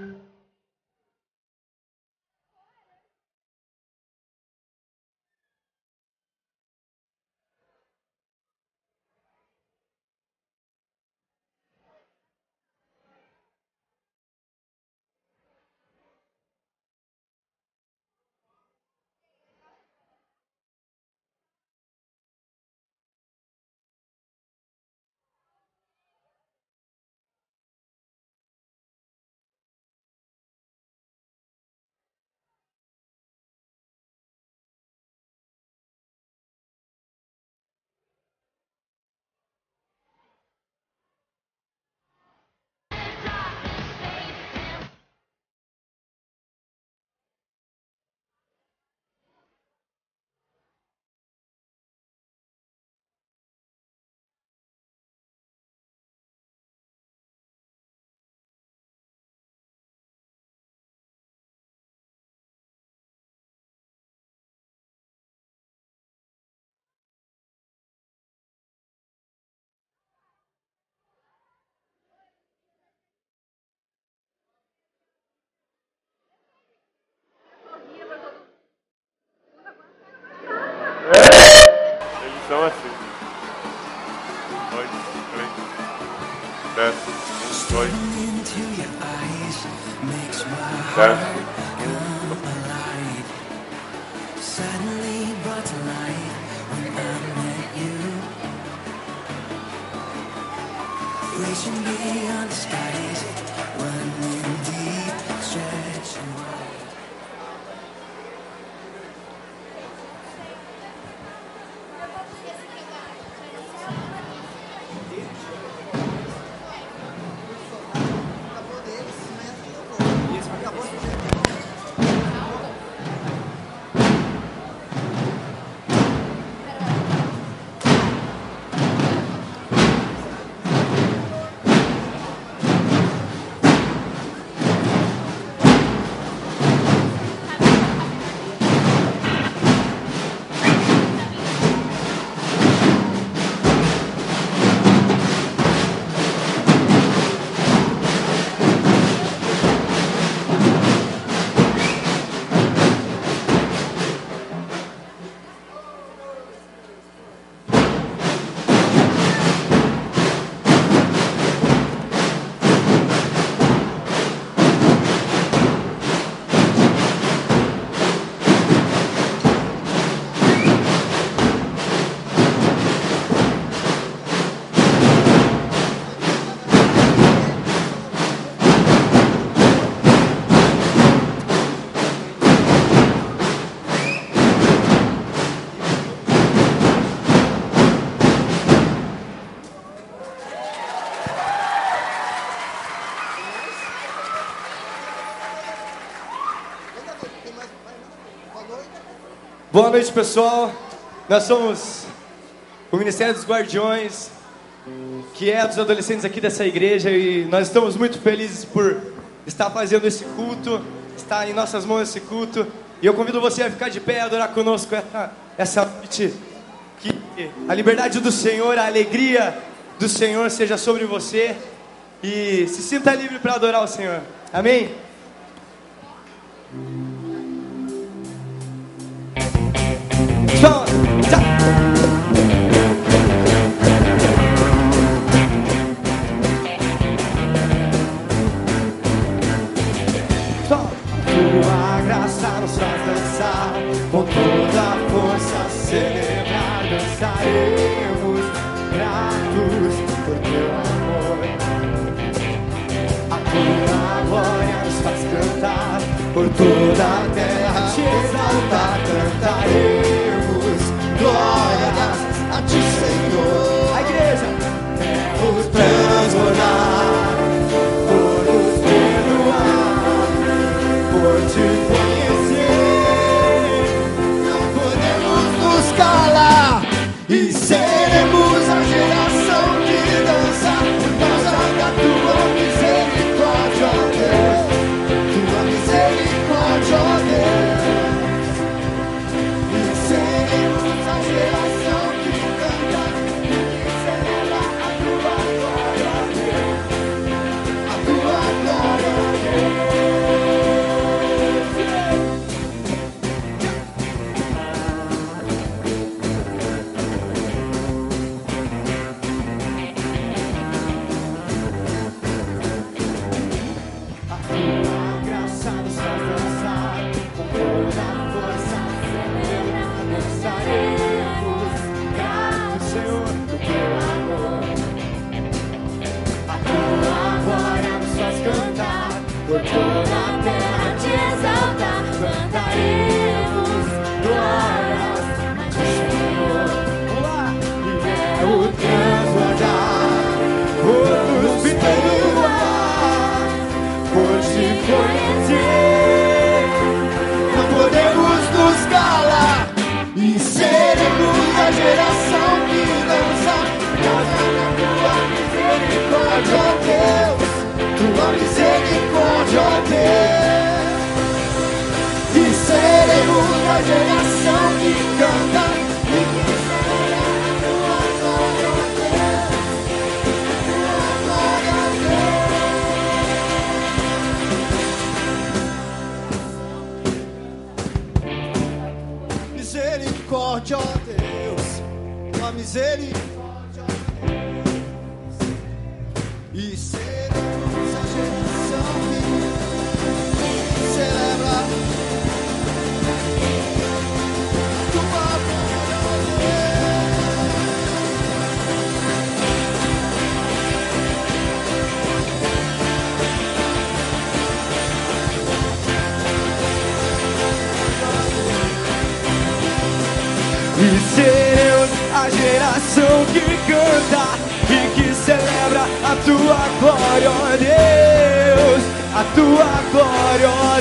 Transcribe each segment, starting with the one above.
Eles são assim. 2, 3, 7, 1, 2, 7. Suddenly brought to light when I met you. Reaching beyond the skies, running deep, stretching wide. Boa noite, pessoal. Nós somos o Ministério dos Guardiões, que é dos adolescentes aqui dessa igreja, e nós estamos muito felizes por estar fazendo esse culto, estar em nossas mãos esse culto. E eu convido você a ficar de pé e adorar conosco essa noite. Que a liberdade do Senhor, a alegria do Senhor seja sobre você e se sinta livre para adorar o Senhor. Amém? Tua graça nos faz dançar, com toda a força celebrar, dançaremos gratos por teu amor. A tua glória nos faz cantar, por toda a terra te exaltar, cantaremos glórias a ti, Senhor. A igreja por transbordar, por nos perdoar, por te conhecer, não podemos nos calar e seremos a geração que dança por causa da tua misericórdia, ó Deus, tua misericórdia, ó Deus. E seremos a geração que canta e celebra a tua glória, ó Deus, a tua glória, ó Deus. misericórdia e seremos a geração que celebra a tua glória. E seremos a geração que canta e que celebra a tua glória, ó Deus, a tua glória, ó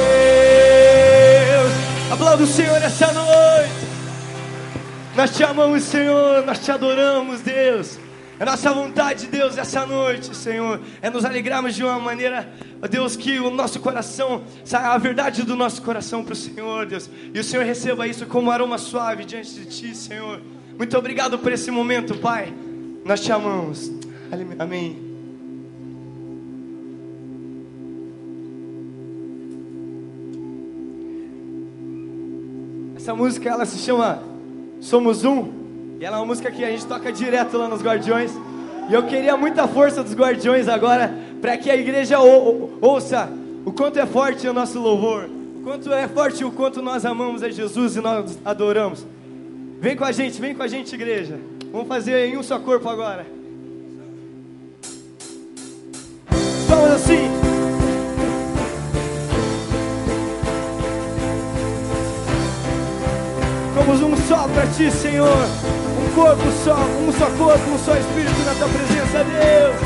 Deus. Aplauda o Senhor essa noite. Nós te amamos, Senhor, nós te adoramos, Deus. É nossa vontade, Deus, essa noite, Senhor, é nos alegrarmos de uma maneira, ó Deus, que o nosso coração, saia a verdade do nosso coração para o Senhor, Deus. E o Senhor receba isso como aroma suave diante de Ti, Senhor. Muito obrigado por esse momento, Pai. Nós te amamos. Amém. Essa música, ela se chama Somos Um. E ela é uma música que a gente toca direto lá nos Guardiões. E eu queria muita força dos Guardiões agora, para que a igreja ouça o quanto é forte o nosso louvor, o quanto é forte o quanto nós amamos a Jesus e nós adoramos. Vem com a gente, igreja. Vamos fazer em um só corpo agora. Vamos assim. Somos um só para Ti, Senhor. Um corpo só, um só corpo, um só Espírito na Tua presença, Deus.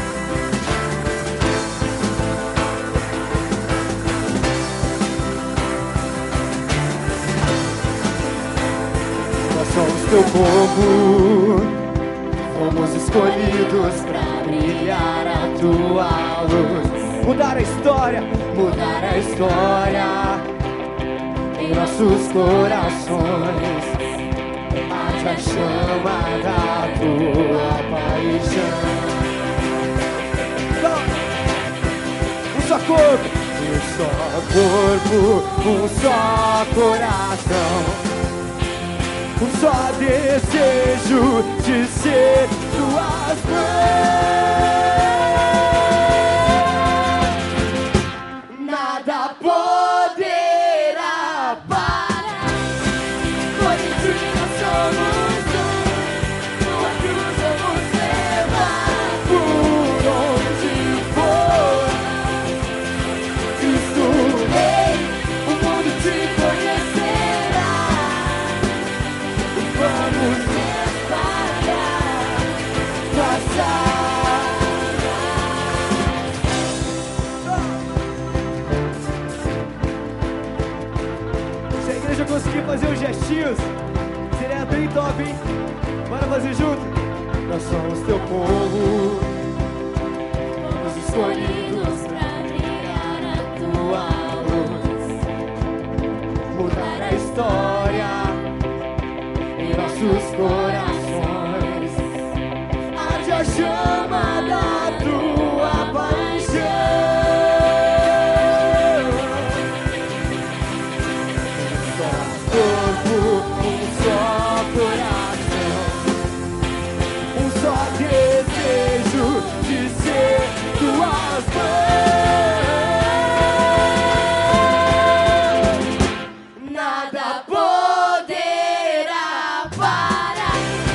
Nós somos Teu povo, fomos escolhidos para brilhar a Tua luz. Mudar a história em nossos corações. A chama da tua paixão. Um só corpo, um só coração, um só desejo de ser tuas mãos. Nada poderá parar, pois em Ti nós somos. Se a igreja conseguir fazer os gestinhos, seria bem top, hein? Bora fazer junto? Nós somos Teu povo, os escolhidos pra brilhar a Tua luz, mudar a história em nossos corações. Arde a chama da Tua paixão. Nada poderá parar.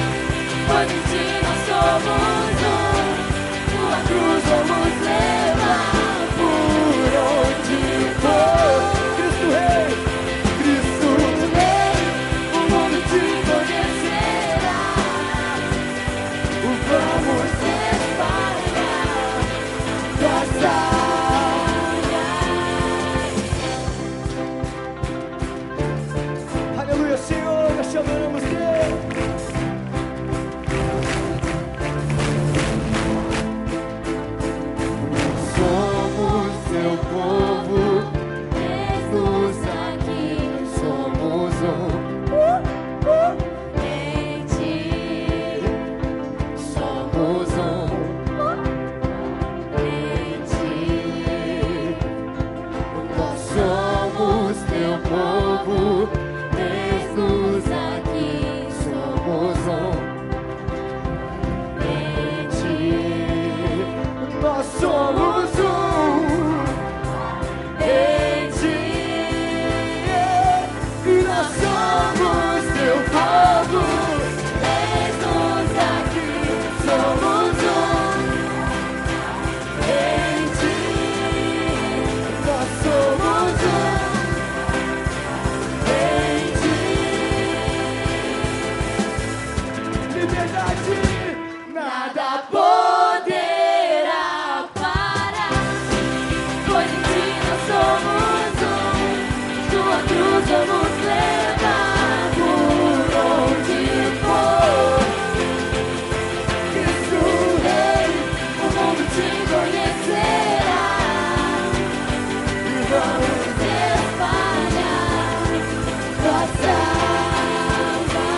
verdade, Nada poderá parar, pois em ti nós somos um. Sua cruz vamos levar por onde for. Cristo Rei, o mundo te conhecerá e vamos espalhar tua salvação.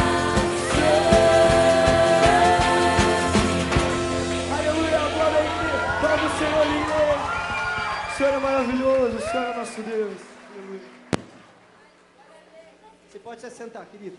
aleluia, glória a Ele, vamos o Senhor lindo. O Senhor é maravilhoso, o Senhor é nosso Deus. Aleluia. Você pode se assentar, querido.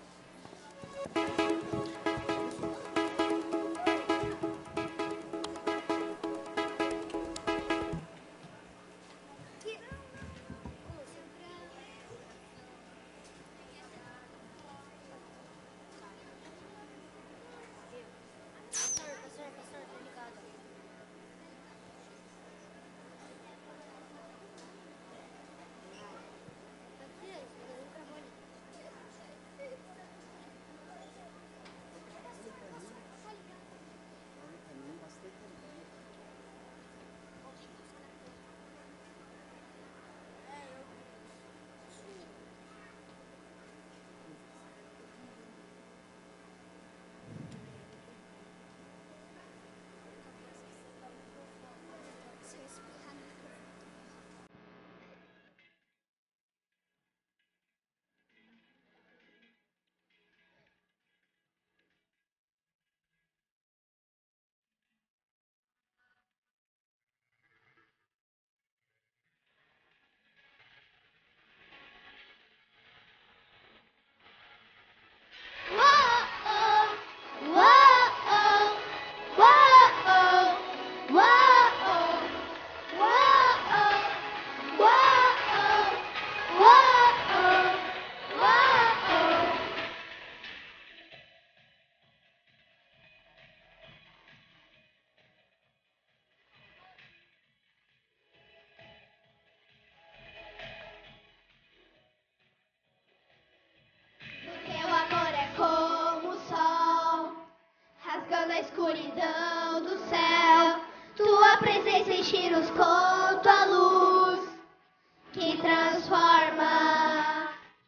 Teu amor é como o sol, rasgando a escuridão do céu. Tua presença enche-nos com tua luz, que transforma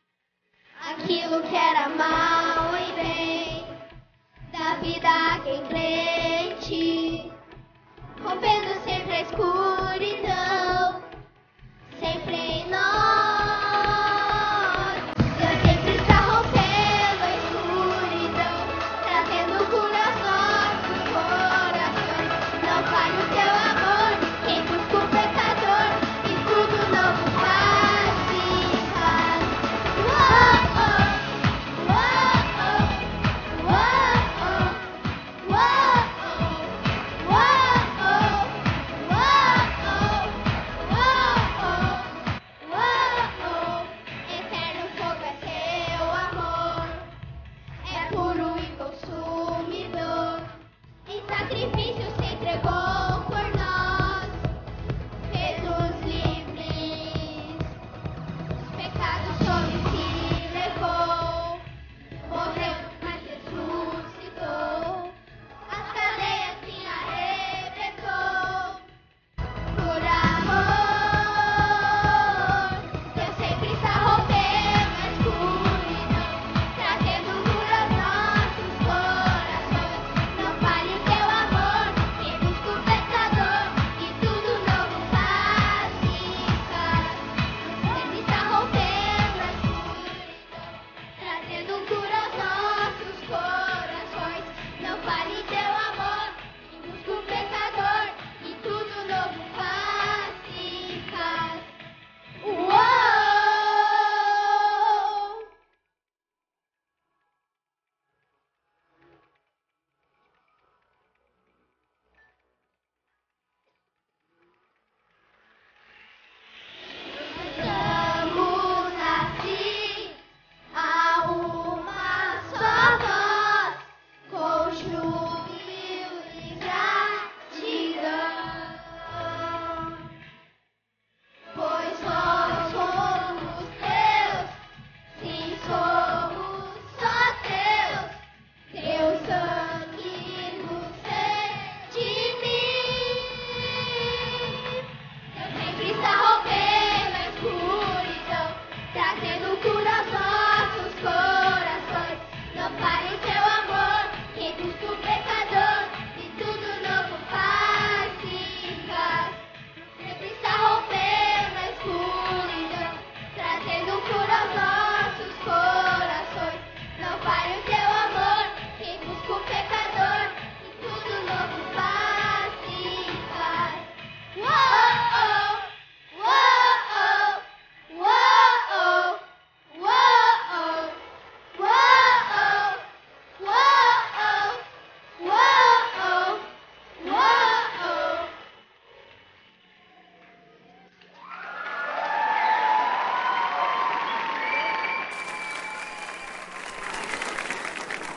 aquilo que era mal em bem. Da vida a quem crê em ti, rompendo sempre a escuridão, sempre em nós. Deus sempre está rompendo a escuridão, trazendo cura aos nossos corações. Não falhe o teu amor, quem busca o pecador, escudo novo faz ficar. Uou, oh, uou, oh, uou, oh, uou, oh, uou, oh, uou, oh, uou, oh.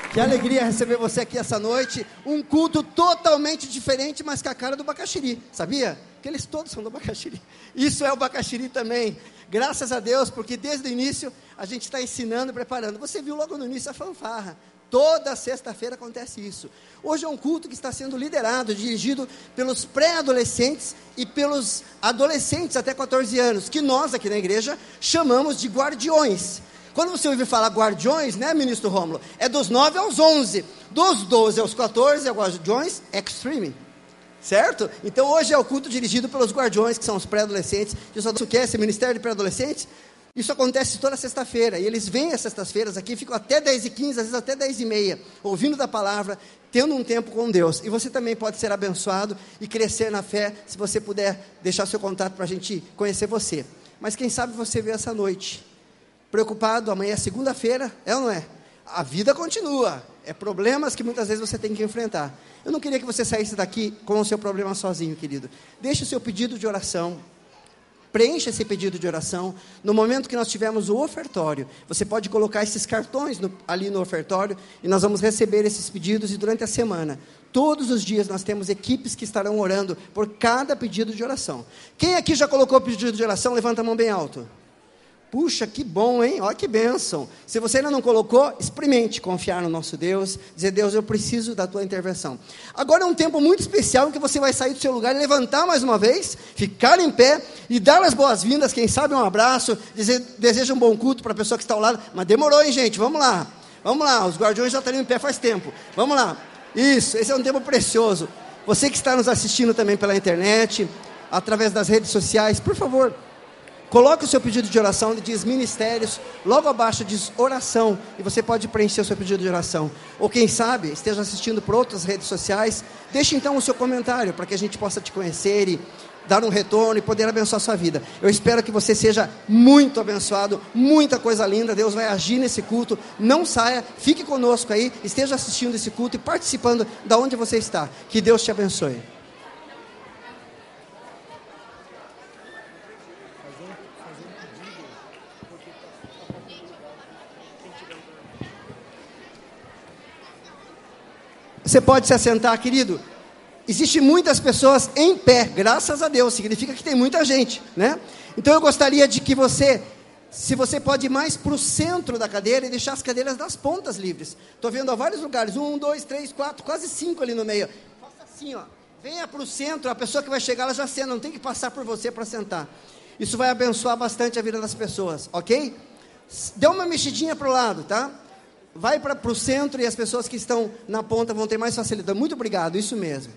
Que alegria receber você aqui essa noite. Um culto totalmente diferente, mas com a cara do Bacaxiri, sabia? Porque eles todos são do Bacaxiri. Isso é o Bacaxiri também. Graças a Deus, porque desde o início a gente está ensinando e preparando. Você viu logo no início a fanfarra. Toda sexta-feira acontece isso. Hoje é um culto que está sendo liderado, dirigido pelos pré-adolescentes e pelos adolescentes até 14 anos, que nós aqui na igreja chamamos de guardiões. Quando você ouve falar guardiões, né, ministro Rômulo? É dos 9 aos 11. Dos 12 aos 14 é guardiões extreme. Certo? Então hoje é o culto dirigido pelos guardiões, que são os pré-adolescentes. Isso que é esse ministério de pré-adolescentes? Isso acontece toda sexta-feira, e eles vêm às sextas-feiras aqui, ficam até 10h15, às vezes até 10h30, ouvindo da palavra, tendo um tempo com Deus. E você também pode ser abençoado e crescer na fé, se você puder deixar seu contato para a gente conhecer você. Mas quem sabe você veio essa noite, preocupado, amanhã é segunda-feira, é ou não é? A vida continua, é problemas que muitas vezes você tem que enfrentar. Eu não queria que você saísse daqui com o seu problema sozinho, querido. Deixe o seu pedido de oração. Preencha esse pedido de oração. No momento que nós tivermos o ofertório, você pode colocar esses cartões ali no ofertório, e nós vamos receber esses pedidos, e durante a semana, todos os dias, nós temos equipes que estarão orando por cada pedido de oração. Quem aqui já colocou pedido de oração, levanta a mão bem alto. Puxa, que bom, hein? Olha que bênção. Se você ainda não colocou, experimente confiar no nosso Deus, dizer: Deus, eu preciso da tua intervenção. Agora é um tempo muito especial em que você vai sair do seu lugar e levantar mais uma vez, ficar em pé e dar as boas-vindas, quem sabe um abraço, dizer, deseja um bom culto para a pessoa que está ao lado. Mas demorou, hein, gente? Vamos lá, os guardiões já estão em pé faz tempo. Vamos lá, isso, esse é um tempo precioso. Você que está nos assistindo também pela internet, através das redes sociais, por favor, coloque o seu pedido de oração, ele diz ministérios, logo abaixo diz oração, e você pode preencher o seu pedido de oração. Ou quem sabe, esteja assistindo por outras redes sociais, deixe então o seu comentário, para que a gente possa te conhecer e dar um retorno e poder abençoar a sua vida. Eu espero que você seja muito abençoado, muita coisa linda, Deus vai agir nesse culto. Não saia, fique conosco aí, esteja assistindo esse culto e participando da onde você está. Que Deus te abençoe. Você pode se assentar, querido. Existem muitas pessoas em pé, graças a Deus, significa que tem muita gente, né? Então eu gostaria de que você, se você pode ir mais para o centro da cadeira e deixar as cadeiras das pontas livres. Estou vendo a vários lugares, 1, 2, 3, 4, quase 5 ali no meio. Faça assim, ó. Venha para o centro, a pessoa que vai chegar, ela já senta, não tem que passar por você para sentar. Isso vai abençoar bastante a vida das pessoas, ok? Dê uma mexidinha para o lado, tá? Vai para o centro e as pessoas que estão na ponta vão ter mais facilidade. Muito obrigado, isso mesmo.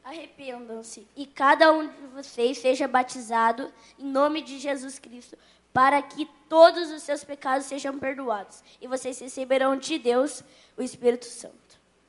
Arrependam-se e cada um de vocês seja batizado em nome de Jesus Cristo, para que todos os seus pecados sejam perdoados. E vocês receberão de Deus o Espírito Santo.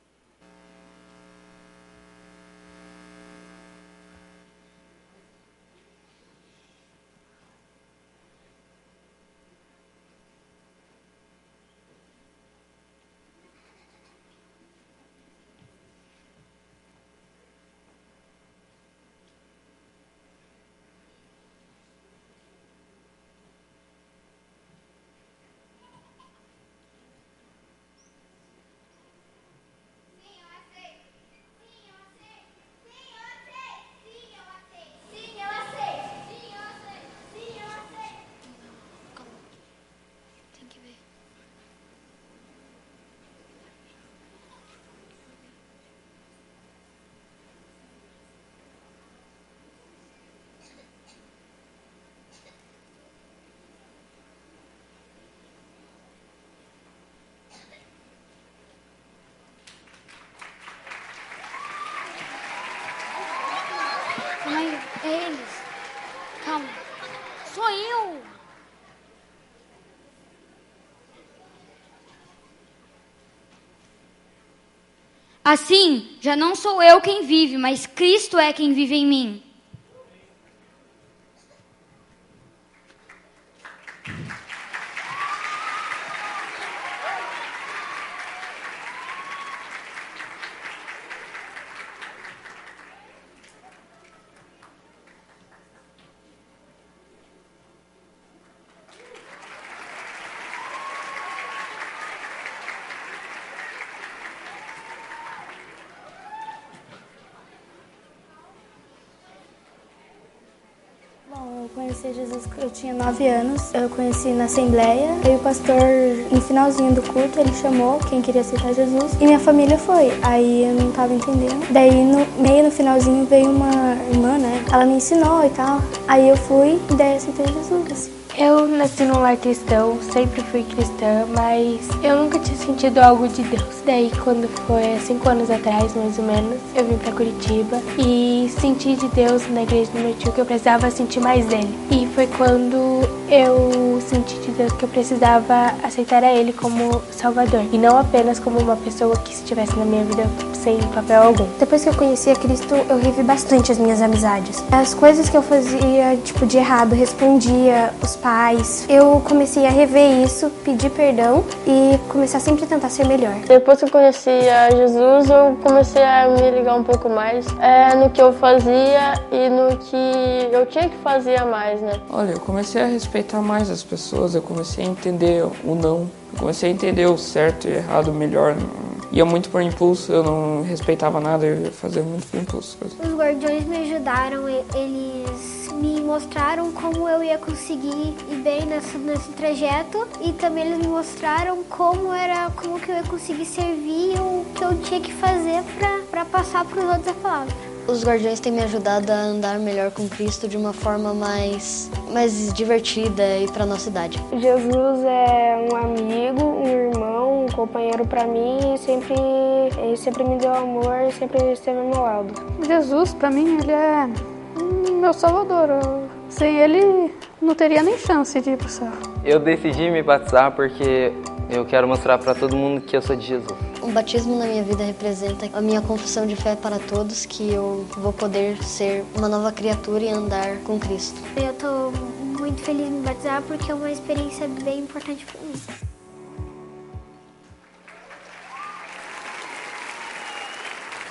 É eles. Calma. Sou eu. Assim, já não sou eu quem vive, mas Cristo é quem vive em mim. Bom, eu conheci Jesus quando eu tinha 9 anos. Eu conheci na Assembleia. Aí o pastor, no finalzinho do culto, ele chamou quem queria aceitar Jesus. E minha família foi. Aí eu não tava entendendo. Daí, no finalzinho, veio uma irmã, né? Ela me ensinou e tal. Aí eu fui e daí aceitei Jesus. Eu nasci num lar cristão, sempre fui cristã, mas eu nunca tinha sentido algo de Deus. Daí, quando foi 5 anos atrás, mais ou menos, eu vim pra Curitiba e senti de Deus na igreja do meu tio que eu precisava sentir mais dele. E foi quando eu senti de Deus que eu precisava aceitar a ele como Salvador e não apenas como uma pessoa que estivesse na minha vida sem papel algum. Depois que eu conheci a Cristo, eu revi bastante as minhas amizades. As coisas que eu fazia, de errado, respondia os pais. Eu comecei a rever isso, pedir perdão e começar sempre a tentar ser melhor. Depois que eu conheci a Jesus, eu comecei a me ligar um pouco mais no que eu fazia e no que eu tinha que fazer a mais, né? Olha, eu comecei a respeitar mais as pessoas, eu comecei a entender o não, eu comecei a entender o certo e errado melhor. Ia muito por impulso, eu não respeitava nada, eu ia fazer muito por impulso. Os guardiões me ajudaram, eles me mostraram como eu ia conseguir ir bem nesse trajeto e também eles me mostraram como que eu ia conseguir servir o que eu tinha que fazer para passar para os outros a palavra. Os guardiões têm me ajudado a andar melhor com Cristo de uma forma mais divertida e para nossa idade. Jesus é um amigo, um irmão, um companheiro para mim e sempre me deu amor e sempre esteve ao meu lado. Jesus, para mim, ele é meu salvador. Sem ele, não teria nem chance de ir pro céu. Eu decidi me batizar porque eu quero mostrar para todo mundo que eu sou de Jesus. O batismo na minha vida representa a minha confissão de fé para todos, que eu vou poder ser uma nova criatura e andar com Cristo. Eu estou muito feliz em me batizar porque é uma experiência bem importante para mim.